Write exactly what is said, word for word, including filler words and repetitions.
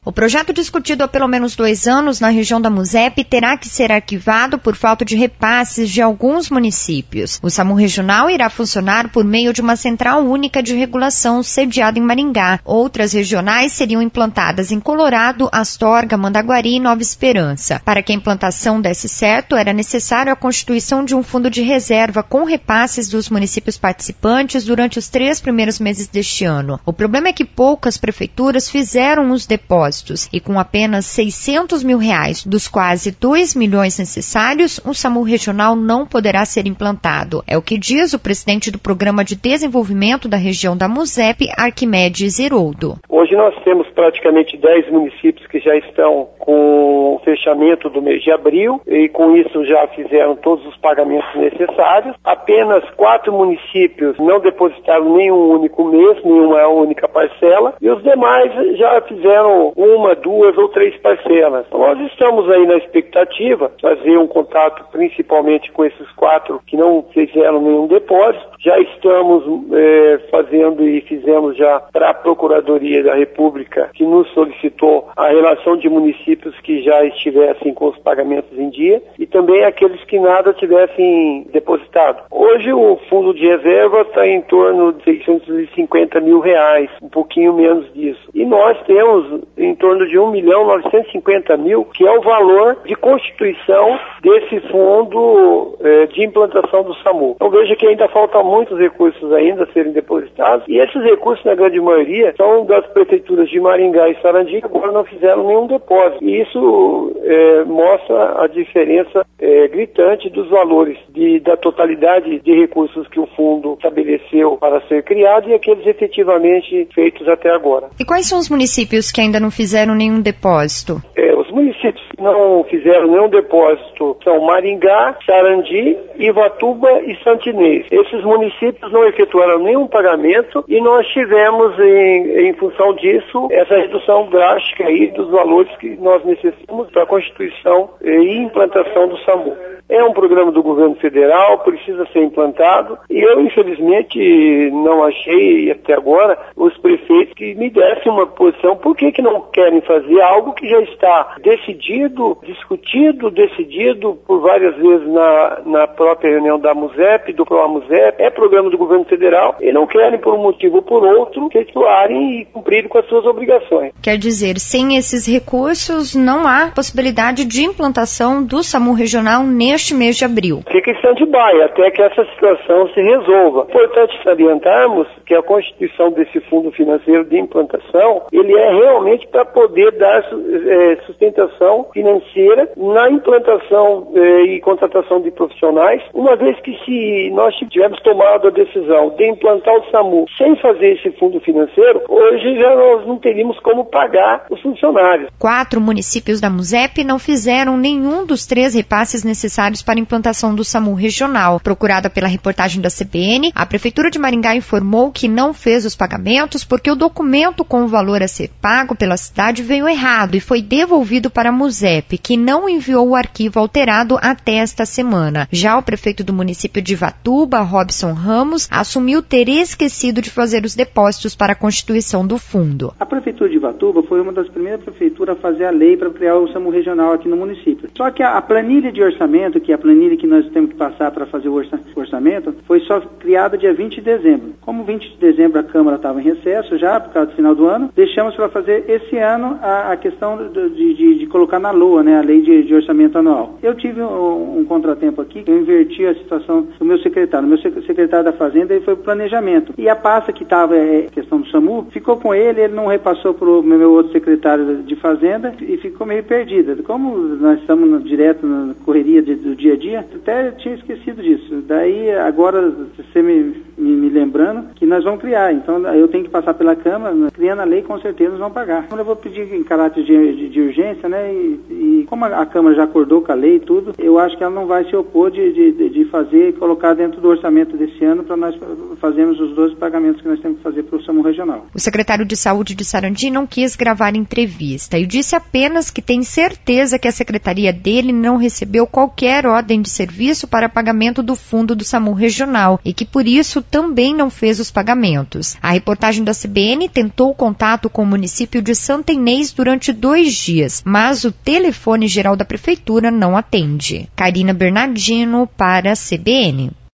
O projeto discutido há pelo menos dois anos na região da MUSEP terá que ser arquivado por falta de repasses de alguns municípios. O SAMU regional irá funcionar por meio de uma central única de regulação sediada em Maringá. Outras regionais seriam implantadas em Colorado, Astorga, Mandaguari e Nova Esperança. Para que a implantação desse certo, era necessário a constituição de um fundo de reserva com repasses dos municípios participantes durante os três primeiros meses deste ano. O problema é que poucas prefeituras fizeram os depósitos e com apenas seiscentos mil reais dos quase dois milhões necessários, o SAMU regional não poderá ser implantado. É o que diz o presidente do Programa de Desenvolvimento da região da MUSEP, Arquimedes Heroldo. Hoje nós temos praticamente dez municípios que já estão com o fechamento do mês de abril e com isso já fizeram todos os pagamentos necessários. Apenas quatro municípios não depositaram nenhum único mês, nenhuma única parcela, e os demais já fizeram uma, duas ou três parcelas. Nós estamos aí na expectativa de fazer um contato principalmente com esses quatro que não fizeram nenhum depósito. Já estamos é, fazendo e fizemos já para a Procuradoria da República, que nos solicitou a relação de municípios que já estivessem com os pagamentos em dia e também aqueles que nada tivessem depositado. Hoje o fundo de reserva está em torno de seiscentos e cinquenta mil reais, um pouquinho menos disso. E nós temos em torno de um milhão novecentos e cinquenta mil, que é o valor de constituição desse fundo eh, de implantação do SAMU. Então veja que ainda faltam muitos recursos ainda a serem depositados, e esses recursos, na grande maioria, são das prefeituras de Maringá e Sarandi, que agora não fizeram nenhum depósito. E isso eh, mostra a diferença eh, gritante dos valores de, da totalidade de recursos que o fundo estabeleceu para ser criado e aqueles efetivamente feitos até agora. E quais são os municípios que ainda não fizeram nenhum depósito? É, os municípios que não fizeram nenhum depósito são Maringá, Sarandi, Ivatuba e Santinês. Esses municípios não efetuaram nenhum pagamento e nós tivemos, em, em função disso, essa redução drástica aí dos valores que nós necessitamos para a constituição e implantação do SAMU. É um programa do governo federal, precisa ser implantado, e eu, infelizmente, não achei até agora os prefeitos que me dessem uma posição. Por que que não querem fazer algo que já está decidido, discutido, decidido por várias vezes na, na própria reunião da MUSEP, do PROAMUSEP, é programa do governo federal, e não querem, por um motivo ou por outro, efetuarem e cumprirem com as suas obrigações. Quer dizer, sem esses recursos, não há possibilidade de implantação do SAMU regional neste Este mês de abril. Fica em stand-by até que essa situação se resolva. Importante salientarmos que a constituição desse fundo financeiro de implantação, ele é realmente para poder dar é, sustentação financeira na implantação é, e contratação de profissionais, uma vez que se nós tivermos tomado a decisão de implantar o SAMU sem fazer esse fundo financeiro, hoje já nós não teríamos como pagar os funcionários. Quatro municípios da MUSEP não fizeram nenhum dos três repasses necessários para a implantação do SAMU regional. Procurada pela reportagem da C B N, a Prefeitura de Maringá informou que não fez os pagamentos porque o documento com o valor a ser pago pela cidade veio errado e foi devolvido para a MUSEP, que não enviou o arquivo alterado até esta semana. Já o prefeito do município de Ivatuba, Robson Ramos, assumiu ter esquecido de fazer os depósitos para a constituição do fundo. A Prefeitura de Ivatuba foi uma das primeiras prefeituras a fazer a lei para criar o SAMU regional aqui no município. Só que a, a planilha de orçamento, que é a planilha que nós temos que passar para fazer o orça, orçamento, foi só criada dia vinte de dezembro. Como vinte de dezembro a Câmara estava em recesso já, por causa do final do ano, deixamos para fazer esse ano a, a questão de, de, de colocar na LOA, né, a lei de, de orçamento anual. Eu tive um, um contratempo aqui, eu inverti a situação do meu secretário. O meu secretário da Fazenda, ele foi para o planejamento. E a pasta que estava, é, questão do SAMU, ficou com ele, ele não repassou para o meu outro secretário de Fazenda e ficou meio perdida. Como nós estamos no, direto na correria de, do dia a dia, até tinha esquecido disso. Daí, agora, você me, me, me lembrando que nós vamos criar. Então, eu tenho que passar pela Câmara, criando a lei, com certeza nós vamos pagar. Então, eu vou pedir em caráter de, de, de urgência, né? E, e como a, a Câmara já acordou com a lei e tudo, eu acho que ela não vai se opor de, de, de fazer e colocar dentro do orçamento desse ano para nós fazermos os doze pagamentos que nós temos que fazer para o SAMU regional. O secretário de Saúde de Sarandi não quis gravar entrevista e disse apenas que tem certeza que a secretaria dele não recebeu qualquer ordem de serviço para pagamento do fundo do SAMU regional e que por isso também não fez os pagamentos. A reportagem da C B N tentou contato com o município de Santa Inês durante dois dias, mas o telefone geral da prefeitura não atende. Karina Bernardino para a C B N.